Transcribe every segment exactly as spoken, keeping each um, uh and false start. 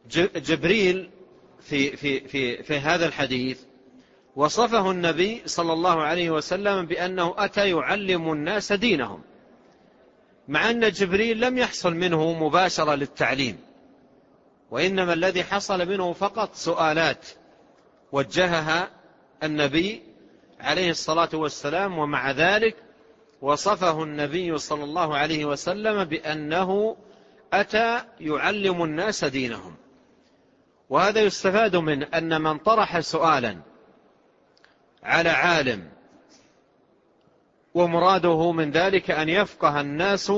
جبريل في, في, في, في هذا الحديث وصفه النبي صلى الله عليه وسلم بأنه أتى يعلم الناس دينهم، مع أن جبريل لم يحصل منه مباشرة للتعليم، وإنما الذي حصل منه فقط سؤالات وجهها النبي عليه الصلاة والسلام، ومع ذلك وصفه النبي صلى الله عليه وسلم بأنه أتى يعلم الناس دينهم. وهذا يستفاد من أن من طرح سؤالا على عالم ومراده من ذلك أن يفقه الناس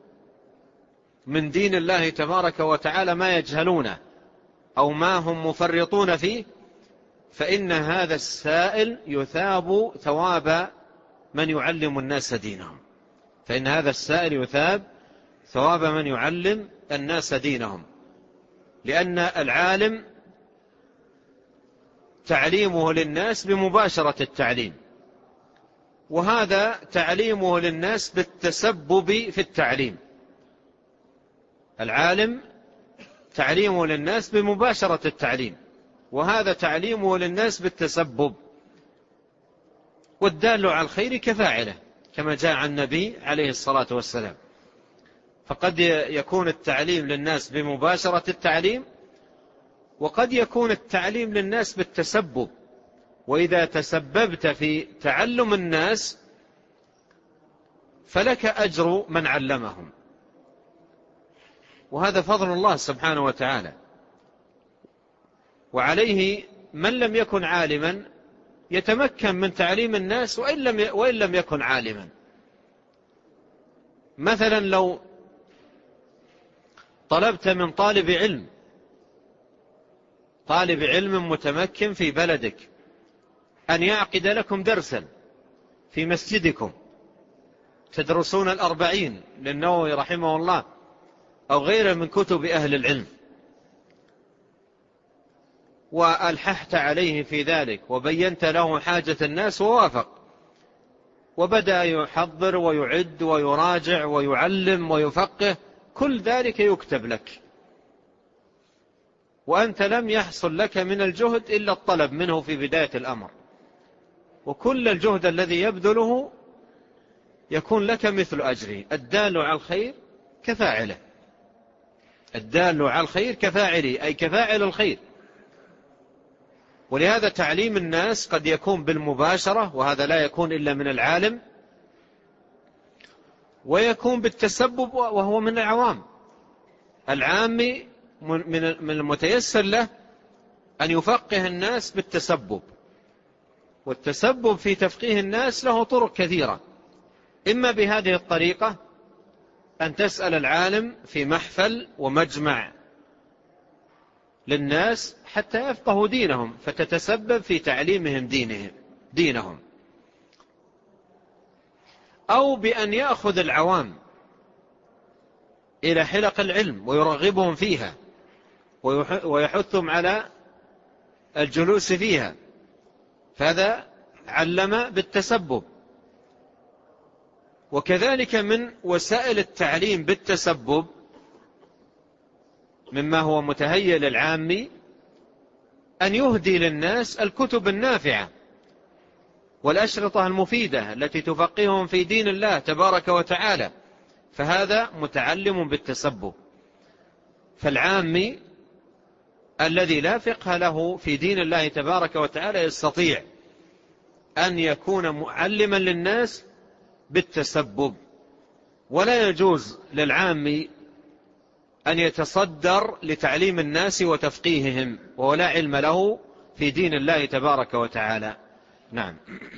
من دين الله تبارك وتعالى ما يجهلونه أو ما هم مفرطون فيه، فإن هذا السائل يثاب ثواب من يعلم الناس دينهم، فإن هذا السائل يثاب ثواب من يعلم الناس دينهم، لأن العالم تعليمه للناس بمباشرة التعليم، وهذا تعليمه للناس بالتسبب في التعليم. العالم تعليمه للناس بمباشرة التعليم، وهذا تعليمه للناس بالتسبب، والدال على الخير كفاعله كما جاء عن النبي عليه الصلاة والسلام. فقد يكون التعليم للناس بمباشرة التعليم، وقد يكون التعليم للناس بالتسبب، وإذا تسببت في تعلم الناس فلك أجر من علمهم، وهذا فضل الله سبحانه وتعالى. وعليه من لم يكن عالما يتمكن من تعليم الناس وإن لم وإن لم يكن عالما. مثلا لو طلبت من طالب علم طالب علم متمكن في بلدك أن يعقد لكم درسا في مسجدكم تدرسون الأربعين للنووي رحمه الله أو غيره من كتب أهل العلم، وألححت عليه في ذلك وبينت له حاجة الناس ووافق، وبدأ يحضر ويعد ويراجع ويعلم ويفقه، كل ذلك يكتب لك، وأنت لم يحصل لك من الجهد إلا الطلب منه في بداية الأمر، وكل الجهد الذي يبذله يكون لك مثل أجره. الدال على الخير كفاعله، الدال على الخير كفاعله، أي كفاعل الخير. ولهذا تعليم الناس قد يكون بالمباشرة، وهذا لا يكون إلا من العالم، ويكون بالتسبب وهو من العوام. العامي من المتيسر له أن يفقه الناس بالتسبب، والتسبب في تفقيه الناس له طرق كثيرة، إما بهذه الطريقة أن تسأل العالم في محفل ومجمع للناس حتى يفقهوا دينهم فتتسبب في تعليمهم دينهم دينهم أو بأن يأخذ العوام إلى حلق العلم ويرغبهم فيها ويحثهم على الجلوس فيها، فهذا علم بالتسبب. وكذلك من وسائل التعليم بالتسبب مما هو متهيئ للعامي أن يهدي للناس الكتب النافعة والأشرطة المفيدة التي تفقههم في دين الله تبارك وتعالى، فهذا متعلم بالتسبب. فالعامي الذي لا فقه له في دين الله تبارك وتعالى يستطيع أن يكون معلما للناس بالتسبب، ولا يجوز للعامي أن يتصدر لتعليم الناس وتفقيههم وهو لا علم له في دين الله تبارك وتعالى. نعم.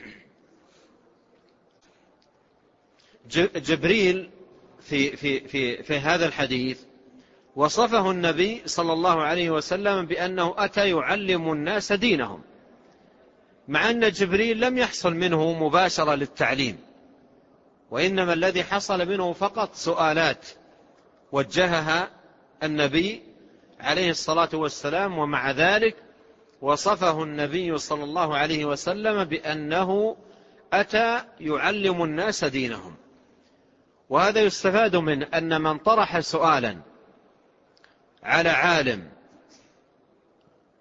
جبريل في, في, في, في هذا الحديث وصفه النبي صلى الله عليه وسلم بأنه أتى يعلم الناس دينهم، مع أن جبريل لم يحصل منه مباشرة للتعليم، وإنما الذي حصل منه فقط سؤالات وجهها النبي عليه الصلاة والسلام، ومع ذلك وصفه النبي صلى الله عليه وسلم بأنه أتى يعلم الناس دينهم. وهذا يستفاد من أن من طرح سؤالا على عالم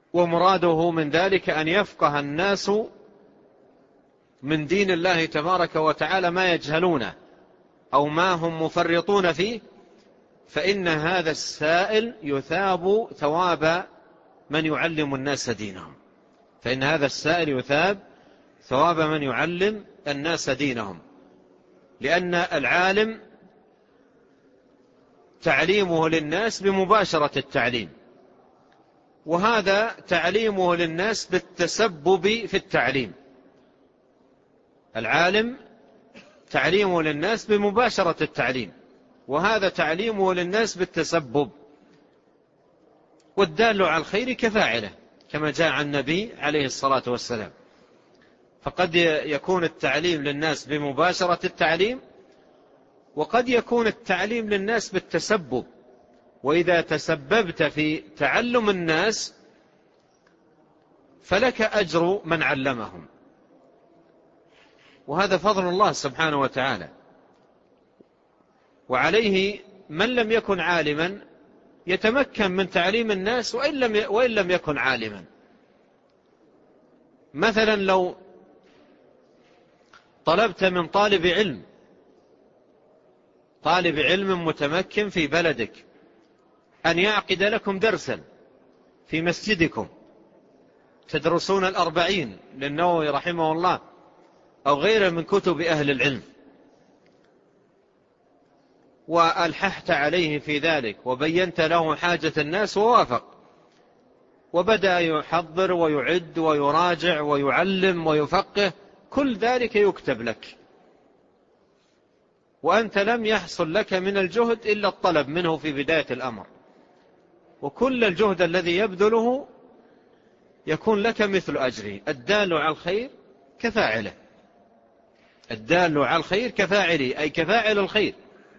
ومراده من ذلك أن يفقه الناس من دين الله تبارك وتعالى ما يجهلونه أو ما هم مفرطون فيه، فإن هذا السائل يثاب ثواب من يعلم الناس دينهم، فإن هذا السائل يثاب ثواب من يعلم الناس دينهم، لأن العالم تعليمه للناس بمباشرة التعليم، وهذا تعليمه للناس بالتسبب في التعليم. العالم تعليمه للناس بمباشرة التعليم، وهذا تعليمه للناس بالتسبب. والدال على الخير كفاعله، كما جاء عن النبي عليه الصلاة والسلام. فقد يكون التعليم للناس بمباشرة التعليم، وقد يكون التعليم للناس بالتسبب. وإذا تسببت في تعلم الناس فلك أجر من علمهم، وهذا فضل الله سبحانه وتعالى. وعليه من لم يكن عالما يتمكن من تعليم الناس وإن لم وإن لم يكن عالما. مثلا لو طلبت من طالب علم طالب علم متمكن في بلدك أن يعقد لكم درسا في مسجدكم تدرسون الأربعين للنووي رحمه الله أو غيره من كتب أهل العلم، وألححت عليه في ذلك وبينت له حاجة الناس ووافق، وبدأ يحضر ويعد ويراجع ويعلم ويفقه، كل ذلك يكتب لك، وأنت لم يحصل لك من الجهد إلا الطلب منه في بداية الأمر، وكل الجهد الذي يبذله يكون لك مثل أجره. الدال على الخير كفاعله، الدال على الخير كفاعله، أي كفاعل الخير.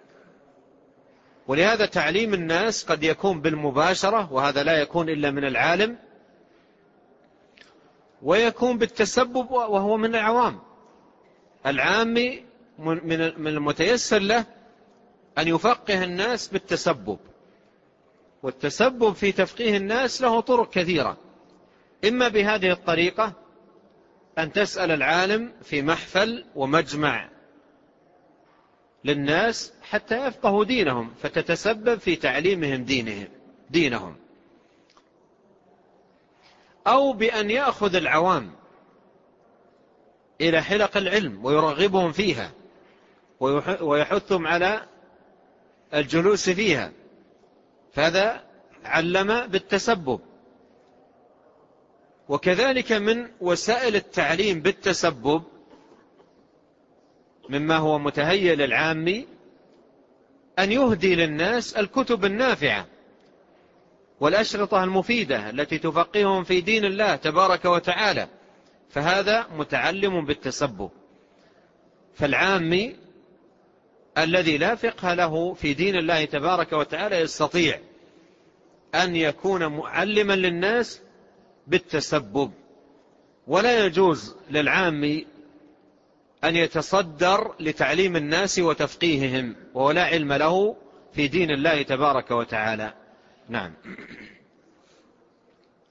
ولهذا تعليم الناس قد يكون بالمباشرة، وهذا لا يكون إلا من العالم، ويكون بالتسبب وهو من العوام. العامي من المتيسر له أن يفقه الناس بالتسبب، والتسبب في تفقيه الناس له طرق كثيرة، إما بهذه الطريقة أن تسأل العالم في محفل ومجمع للناس حتى يفقهوا دينهم، فتتسبب في تعليمهم دينهم دينهم أو بأن يأخذ العوام إلى حلق العلم ويرغبهم فيها ويحثهم على الجلوس فيها، فهذا علم بالتسبب. وكذلك من وسائل التعليم بالتسبب مما هو متهيئ للعامي أن يهدي للناس الكتب النافعة والأشرطة المفيدة التي تفقههم في دين الله تبارك وتعالى، فهذا متعلم بالتسبب. فالعامي الذي لا فقه له في دين الله تبارك وتعالى يستطيع أن يكون معلما للناس بالتسبب، ولا يجوز للعامي أن يتصدر لتعليم الناس وتفقيههم ولا علم له في دين الله تبارك وتعالى. نعم.